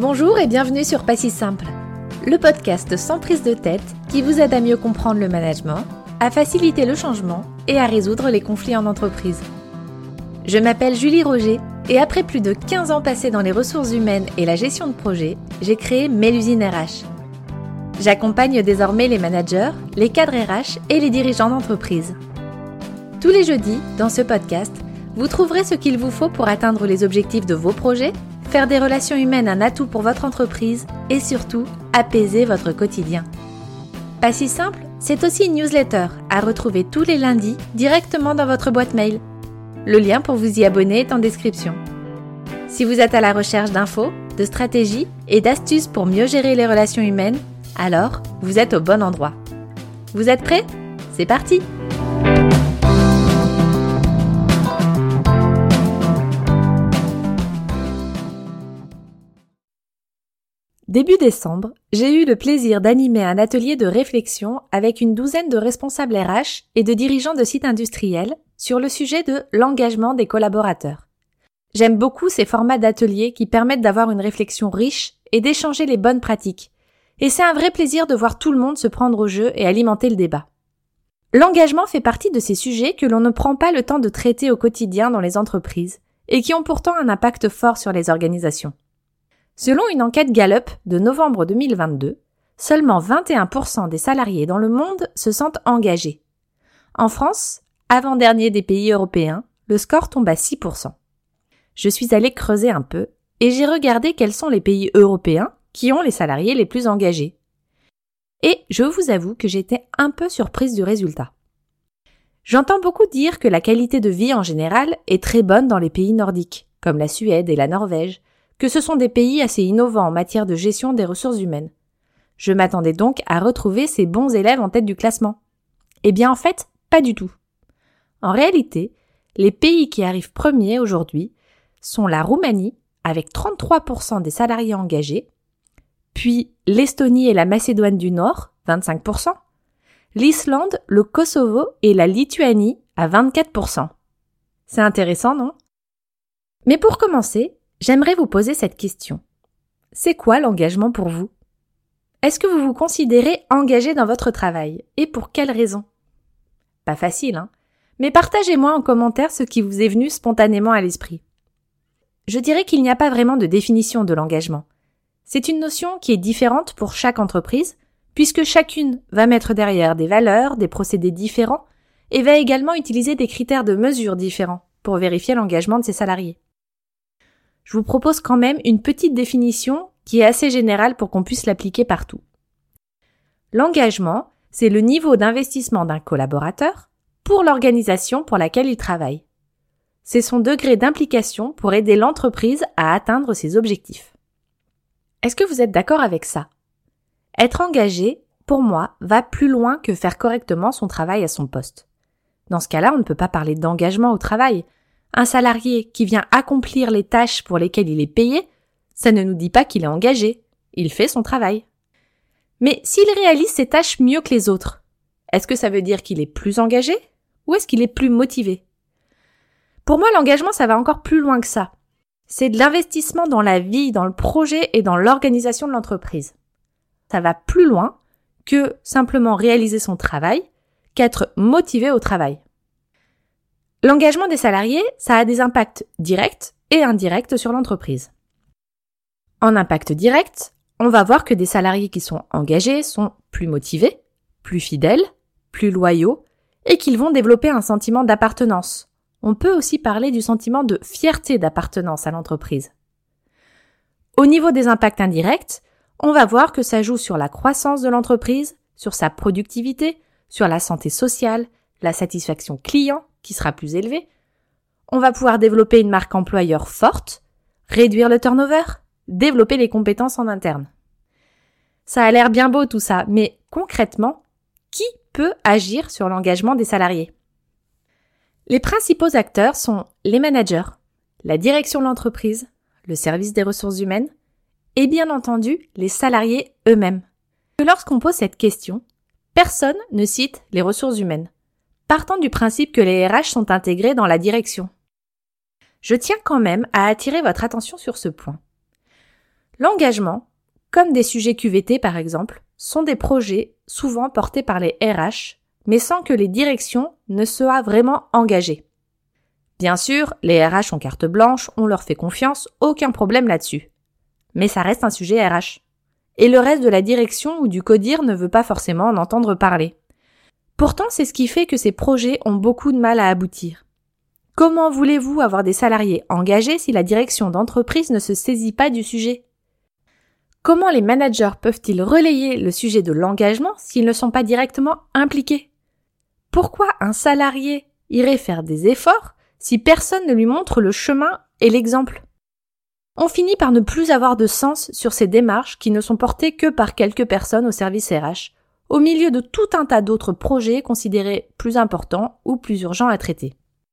Bonjour et bienvenue sur Pas si simple, le podcast sans prise de tête qui vous aide à mieux comprendre le management, à faciliter le changement et à résoudre les conflits en entreprise. Je m'appelle Julie Roger et après plus de 15 ans passés dans les ressources humaines et la gestion de projet, j'ai créé Mélusine RH. J'accompagne désormais les managers, les cadres RH et les dirigeants d'entreprise. Tous les jeudis, dans ce podcast, vous trouverez ce qu'il vous faut pour atteindre les objectifs de vos projets, faire des relations humaines un atout pour votre entreprise et surtout, apaiser votre quotidien. Pas si simple, c'est aussi une newsletter à retrouver tous les lundis directement dans votre boîte mail. Le lien pour vous y abonner est en description. Si vous êtes à la recherche d'infos, de stratégies et d'astuces pour mieux gérer les relations humaines, alors vous êtes au bon endroit. Vous êtes prêts ? C'est parti ! Début décembre, j'ai eu le plaisir d'animer un atelier de réflexion avec une douzaine de responsables RH et de dirigeants de sites industriels sur le sujet de l'engagement des collaborateurs. J'aime beaucoup ces formats d'ateliers qui permettent d'avoir une réflexion riche et d'échanger les bonnes pratiques. Et c'est un vrai plaisir de voir tout le monde se prendre au jeu et alimenter le débat. L'engagement fait partie de ces sujets que l'on ne prend pas le temps de traiter au quotidien dans les entreprises et qui ont pourtant un impact fort sur les organisations. Selon une enquête Gallup de novembre 2022, seulement 21% des salariés dans le monde se sentent engagés. En France, avant-dernier des pays européens, le score tombe à 6%. Je suis allée creuser un peu et j'ai regardé quels sont les pays européens qui ont les salariés les plus engagés. Et je vous avoue que j'étais un peu surprise du résultat. J'entends beaucoup dire que la qualité de vie en général est très bonne dans les pays nordiques, comme la Suède et la Norvège, que ce sont des pays assez innovants en matière de gestion des ressources humaines. Je m'attendais donc à retrouver ces bons élèves en tête du classement. Eh bien en fait, pas du tout. En réalité, les pays qui arrivent premiers aujourd'hui sont la Roumanie, avec 33% des salariés engagés, puis l'Estonie et la Macédoine du Nord, 25%, l'Islande, le Kosovo et la Lituanie à 24%. C'est intéressant, non ? Mais pour commencer, j'aimerais vous poser cette question. C'est quoi l'engagement pour vous ? Est-ce que vous vous considérez engagé dans votre travail ? Et pour quelles raisons ? Pas facile, hein ? Mais partagez-moi en commentaire ce qui vous est venu spontanément à l'esprit. Je dirais qu'il n'y a pas vraiment de définition de l'engagement. C'est une notion qui est différente pour chaque entreprise, puisque chacune va mettre derrière des valeurs, des procédés différents, et va également utiliser des critères de mesure différents pour vérifier l'engagement de ses salariés. Je vous propose quand même une petite définition qui est assez générale pour qu'on puisse l'appliquer partout. L'engagement, c'est le niveau d'investissement d'un collaborateur pour l'organisation pour laquelle il travaille. C'est son degré d'implication pour aider l'entreprise à atteindre ses objectifs. Est-ce que vous êtes d'accord avec ça ? Être engagé, pour moi, va plus loin que faire correctement son travail à son poste. Dans ce cas-là, on ne peut pas parler d'engagement au travail. Un salarié qui vient accomplir les tâches pour lesquelles il est payé, ça ne nous dit pas qu'il est engagé. Il fait son travail. Mais s'il réalise ses tâches mieux que les autres, est-ce que ça veut dire qu'il est plus engagé ou est-ce qu'il est plus motivé ? Pour moi, l'engagement, ça va encore plus loin que ça. C'est de l'investissement dans la vie, dans le projet et dans l'organisation de l'entreprise. Ça va plus loin que simplement réaliser son travail, qu'être motivé au travail. L'engagement des salariés, ça a des impacts directs et indirects sur l'entreprise. En impact direct, on va voir que des salariés qui sont engagés sont plus motivés, plus fidèles, plus loyaux et qu'ils vont développer un sentiment d'appartenance. On peut aussi parler du sentiment de fierté d'appartenance à l'entreprise. Au niveau des impacts indirects, on va voir que ça joue sur la croissance de l'entreprise, sur sa productivité, sur la santé sociale, la satisfaction client, qui sera plus élevée. On va pouvoir développer une marque employeur forte, réduire le turnover, développer les compétences en interne. Ça a l'air bien beau tout ça, mais concrètement, qui peut agir sur l'engagement des salariés ? Les principaux acteurs sont les managers, la direction de l'entreprise, le service des ressources humaines et bien entendu les salariés eux-mêmes. Lorsqu'on pose cette question, personne ne cite les ressources humaines, partant du principe que les RH sont intégrés dans la direction. Je tiens quand même à attirer votre attention sur ce point. L'engagement, comme des sujets QVT par exemple, sont des projets souvent portés par les RH, mais sans que les directions ne soient vraiment engagées. Bien sûr, les RH ont carte blanche, on leur fait confiance, aucun problème là-dessus. Mais ça reste un sujet RH. Et le reste de la direction ou du CODIR ne veut pas forcément en entendre parler. Pourtant, c'est ce qui fait que ces projets ont beaucoup de mal à aboutir. Comment voulez-vous avoir des salariés engagés si la direction d'entreprise ne se saisit pas du sujet ? Comment les managers peuvent-ils relayer le sujet de l'engagement s'ils ne sont pas directement impliqués ? Pourquoi un salarié irait faire des efforts si personne ne lui montre le chemin et l'exemple ? On finit par ne plus avoir de sens sur ces démarches qui ne sont portées que par quelques personnes au service RH, au milieu de tout un tas d'autres projets considérés plus importants ou plus urgents à traiter.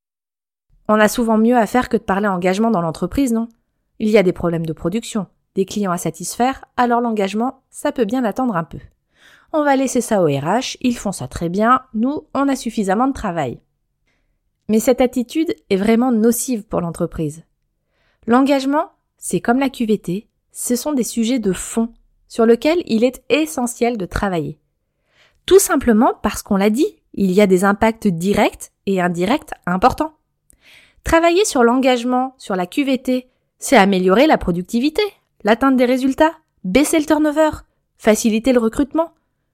On a souvent mieux à faire que de parler engagement dans l'entreprise, non ? Il y a des problèmes de production, des clients à satisfaire, alors l'engagement, ça peut bien attendre un peu. On va laisser ça aux RH, ils font ça très bien, nous, on a suffisamment de travail. Mais cette attitude est vraiment nocive pour l'entreprise. L'engagement, c'est comme la QVT, ce sont des sujets de fond sur lesquels il est essentiel de travailler. Tout simplement parce qu'on l'a dit, il y a des impacts directs et indirects importants. Travailler sur l'engagement, sur la QVT, c'est améliorer la productivité, l'atteinte des résultats, baisser le turnover, faciliter le recrutement.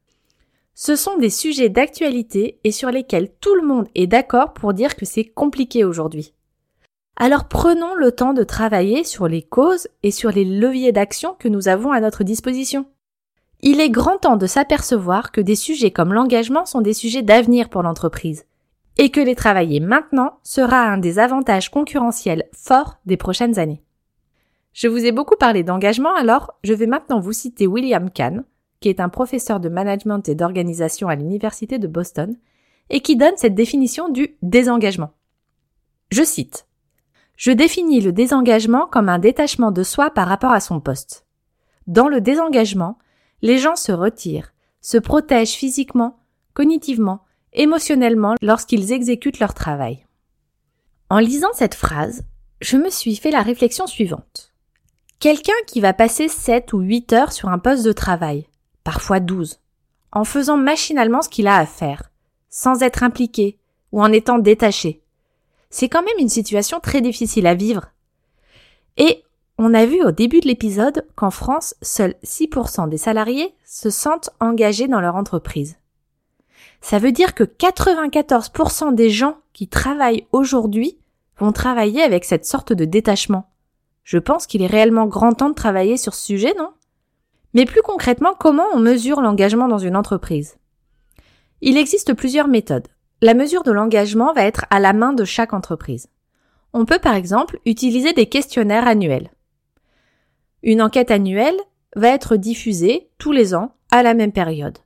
Ce sont des sujets d'actualité et sur lesquels tout le monde est d'accord pour dire que c'est compliqué aujourd'hui. Alors prenons le temps de travailler sur les causes et sur les leviers d'action que nous avons à notre disposition. Il est grand temps de s'apercevoir que des sujets comme l'engagement sont des sujets d'avenir pour l'entreprise et que les travailler maintenant sera un des avantages concurrentiels forts des prochaines années. Je vous ai beaucoup parlé d'engagement, alors je vais maintenant vous citer William Kahn, qui est un professeur de management et d'organisation à l'université de Boston, et qui donne cette définition du désengagement. Je cite : « Je définis le désengagement comme un détachement de soi par rapport à son poste. Dans le désengagement, les gens se retirent, se protègent physiquement, cognitivement, émotionnellement lorsqu'ils exécutent leur travail. » En lisant cette phrase, je me suis fait la réflexion suivante. Quelqu'un qui va passer 7 ou 8 heures sur un poste de travail, parfois 12, en faisant machinalement ce qu'il a à faire, sans être impliqué ou en étant détaché. C'est quand même une situation très difficile à vivre. Et on a vu au début de l'épisode qu'en France, seuls 6% des salariés se sentent engagés dans leur entreprise. Ça veut dire que 94% des gens qui travaillent aujourd'hui vont travailler avec cette sorte de détachement. Je pense qu'il est réellement grand temps de travailler sur ce sujet, non ? Mais plus concrètement, comment on mesure l'engagement dans une entreprise ? Il existe plusieurs méthodes. La mesure de l'engagement va être à la main de chaque entreprise. On peut par exemple utiliser des questionnaires annuels. Une enquête annuelle va être diffusée tous les ans à la même période.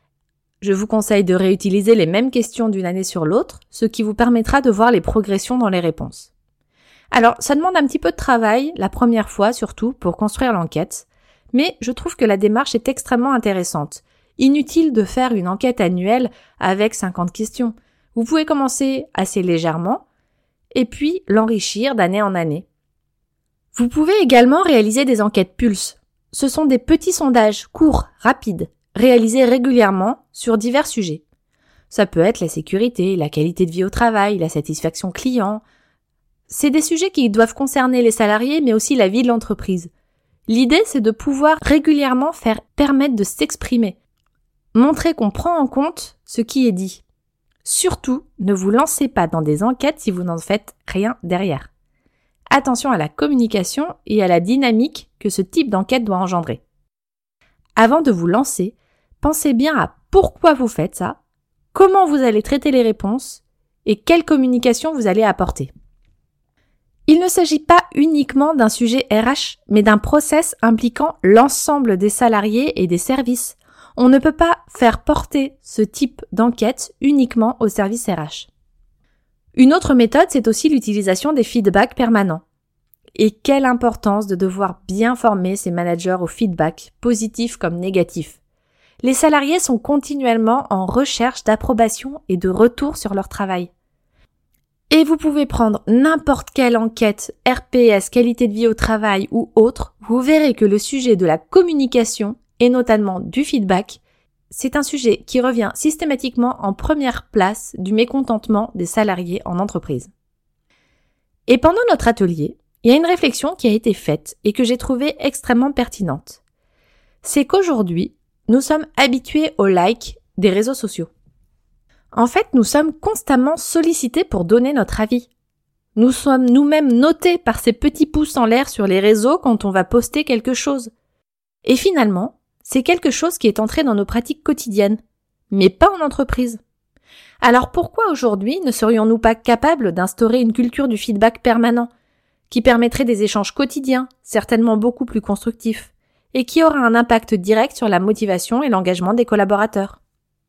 Je vous conseille de réutiliser les mêmes questions d'une année sur l'autre, ce qui vous permettra de voir les progressions dans les réponses. Alors, ça demande un petit peu de travail, la première fois surtout, pour construire l'enquête, mais je trouve que la démarche est extrêmement intéressante. Inutile de faire une enquête annuelle avec 50 questions. Vous pouvez commencer assez légèrement, et puis l'enrichir d'année en année. Vous pouvez également réaliser des enquêtes pulse. Ce sont des petits sondages courts, rapides, réalisés régulièrement sur divers sujets. Ça peut être la sécurité, la qualité de vie au travail, la satisfaction client. C'est des sujets qui doivent concerner les salariés, mais aussi la vie de l'entreprise. L'idée, c'est de pouvoir régulièrement permettre de s'exprimer. Montrer qu'on prend en compte ce qui est dit. Surtout, ne vous lancez pas dans des enquêtes si vous n'en faites rien derrière. Attention à la communication et à la dynamique que ce type d'enquête doit engendrer. Avant de vous lancer, pensez bien à pourquoi vous faites ça, comment vous allez traiter les réponses et quelle communication vous allez apporter. Il ne s'agit pas uniquement d'un sujet RH, mais d'un process impliquant l'ensemble des salariés et des services. On ne peut pas faire porter ce type d'enquête uniquement au service RH. Une autre méthode, c'est aussi l'utilisation des feedbacks permanents. Et quelle importance de devoir bien former ses managers au feedback, positif comme négatif. Les salariés sont continuellement en recherche d'approbation et de retour sur leur travail. Et vous pouvez prendre n'importe quelle enquête, RPS, qualité de vie au travail ou autre, vous verrez que le sujet de la communication, et notamment du feedback, c'est un sujet qui revient systématiquement en première place du mécontentement des salariés en entreprise. Et pendant notre atelier, il y a une réflexion qui a été faite et que j'ai trouvée extrêmement pertinente. C'est qu'aujourd'hui, nous sommes habitués au like des réseaux sociaux. En fait, nous sommes constamment sollicités pour donner notre avis. Nous sommes nous-mêmes notés par ces petits pouces en l'air sur les réseaux quand on va poster quelque chose. Et finalement, c'est quelque chose qui est entré dans nos pratiques quotidiennes, mais pas en entreprise. Alors pourquoi aujourd'hui ne serions-nous pas capables d'instaurer une culture du feedback permanent, qui permettrait des échanges quotidiens, certainement beaucoup plus constructifs, et qui aura un impact direct sur la motivation et l'engagement des collaborateurs?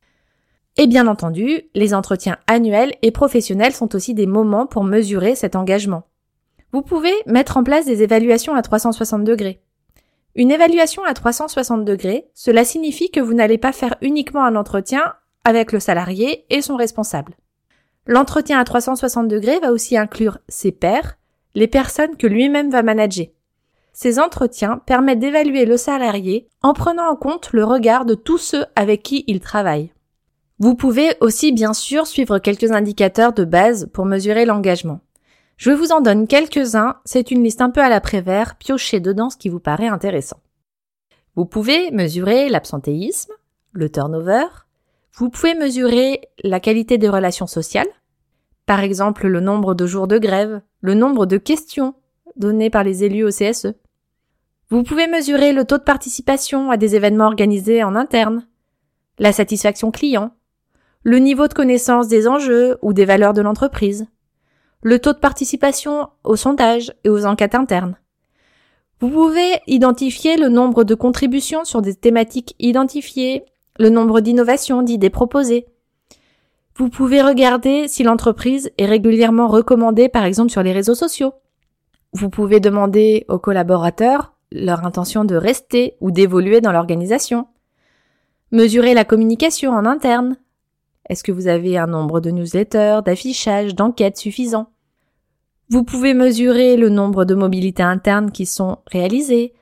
Et bien entendu, les entretiens annuels et professionnels sont aussi des moments pour mesurer cet engagement. Vous pouvez mettre en place des évaluations à 360 degrés. Une évaluation à 360 degrés, cela signifie que vous n'allez pas faire uniquement un entretien avec le salarié et son responsable. L'entretien à 360 degrés va aussi inclure ses pairs, les personnes que lui-même va manager. Ces entretiens permettent d'évaluer le salarié en prenant en compte le regard de tous ceux avec qui il travaille. Vous pouvez aussi bien sûr suivre quelques indicateurs de base pour mesurer l'engagement. Je vous en donne quelques-uns, c'est une liste un peu à la Prévert, piochez dedans ce qui vous paraît intéressant. Vous pouvez mesurer l'absentéisme, le turnover, vous pouvez mesurer la qualité des relations sociales, par exemple le nombre de jours de grève, le nombre de questions données par les élus au CSE. Vous pouvez mesurer le taux de participation à des événements organisés en interne, la satisfaction client, le niveau de connaissance des enjeux ou des valeurs de l'entreprise, le taux de participation aux sondages et aux enquêtes internes. Vous pouvez identifier le nombre de contributions sur des thématiques identifiées, le nombre d'innovations, d'idées proposées. Vous pouvez regarder si l'entreprise est régulièrement recommandée par exemple sur les réseaux sociaux. Vous pouvez demander aux collaborateurs leur intention de rester ou d'évoluer dans l'organisation. Mesurer la communication en interne. Est-ce que vous avez un nombre de newsletters, d'affichages, d'enquêtes suffisant? Vous pouvez mesurer le nombre de mobilités internes qui sont réalisées,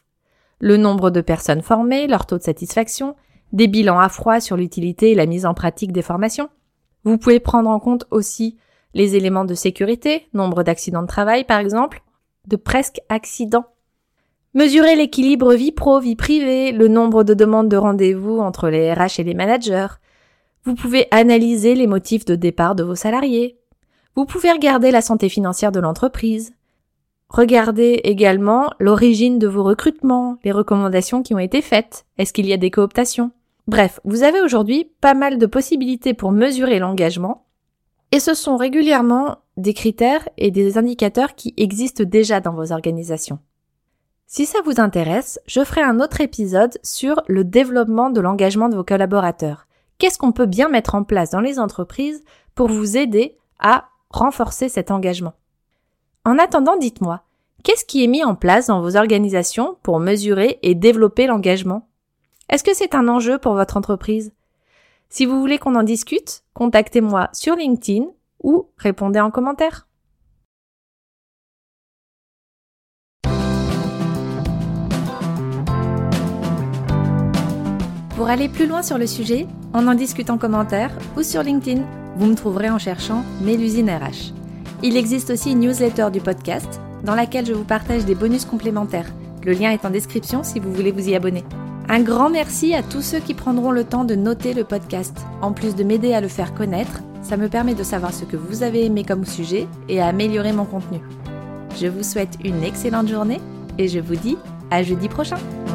le nombre de personnes formées, leur taux de satisfaction, des bilans à froid sur l'utilité et la mise en pratique des formations. Vous pouvez prendre en compte aussi les éléments de sécurité, nombre d'accidents de travail par exemple, de presque accidents. Mesurer l'équilibre vie pro, vie privée, le nombre de demandes de rendez-vous entre les RH et les managers. Vous pouvez analyser les motifs de départ de vos salariés. Vous pouvez regarder la santé financière de l'entreprise. Regardez également l'origine de vos recrutements, les recommandations qui ont été faites. Est-ce qu'il y a des cooptations? Bref, vous avez aujourd'hui pas mal de possibilités pour mesurer l'engagement et ce sont régulièrement des critères et des indicateurs qui existent déjà dans vos organisations. Si ça vous intéresse, je ferai un autre épisode sur le développement de l'engagement de vos collaborateurs. Qu'est-ce qu'on peut bien mettre en place dans les entreprises pour vous aider à renforcer cet engagement? En attendant, dites-moi, qu'est-ce qui est mis en place dans vos organisations pour mesurer et développer l'engagement? Est-ce que c'est un enjeu pour votre entreprise? Si vous voulez qu'on en discute, contactez-moi sur LinkedIn ou répondez en commentaire. Pour aller plus loin sur le sujet, on en discute en commentaire ou sur LinkedIn. Vous me trouverez en cherchant Mélusine RH. Il existe aussi une newsletter du podcast dans laquelle je vous partage des bonus complémentaires. Le lien est en description si vous voulez vous y abonner. Un grand merci à tous ceux qui prendront le temps de noter le podcast. En plus de m'aider à le faire connaître, ça me permet de savoir ce que vous avez aimé comme sujet et à améliorer mon contenu. Je vous souhaite une excellente journée et je vous dis à jeudi prochain.